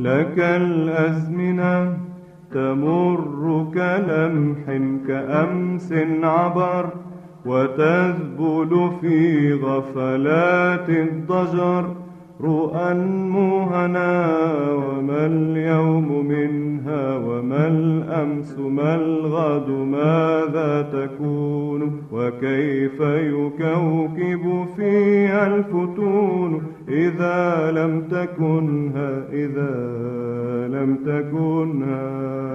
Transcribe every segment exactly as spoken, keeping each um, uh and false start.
لك الأزمنة تمر كلمح كأمس عبر، وتذبل في غفلات الضجر رؤى مهنا. وما اليوم منها وما الأمس ما الغد ماذا تكون، وكيف يكوكب فيها الفتون إذا لم تكنها إذا لم تكنها.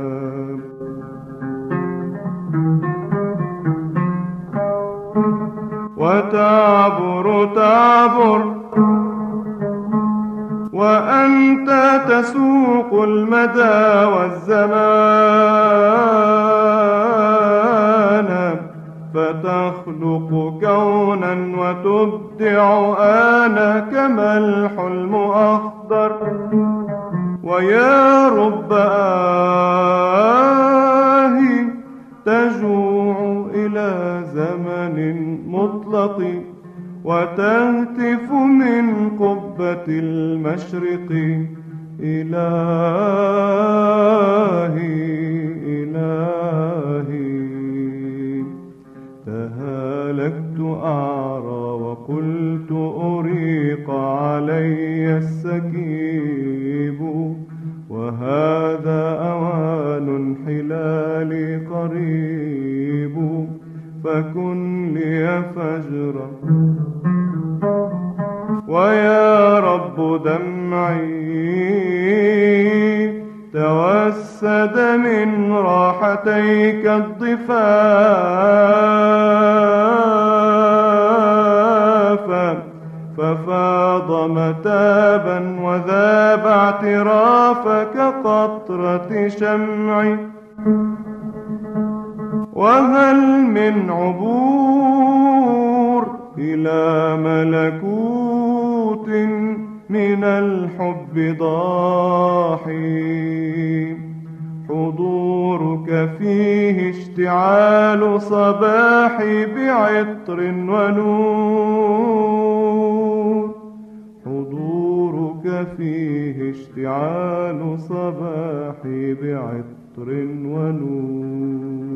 وتعبر تعبر وأنت تسوق المدى والزمان، فتخلق كونا وتبدع آنا كما الحلم أخضر. ويا رب آه تجوع إلى زمن مطلق، وتهتف من قبة المشرق إلهي إلهي. تهالكت أعرى وقلت أريق علي السكيب، وهذا أوان حلالي قريب، فكن لي فجرا. ويا رب دمعي توسد من راحتيك الضفاف، ففاض متابا وذاب اعترافك قطرة شمع. وهل من عبور إلى ملكوت من الحب ضاحي، حضورك فيه اشتعال صباحي بعطر ونور، حضورك فيه اشتعال صباحي بعطر ونور.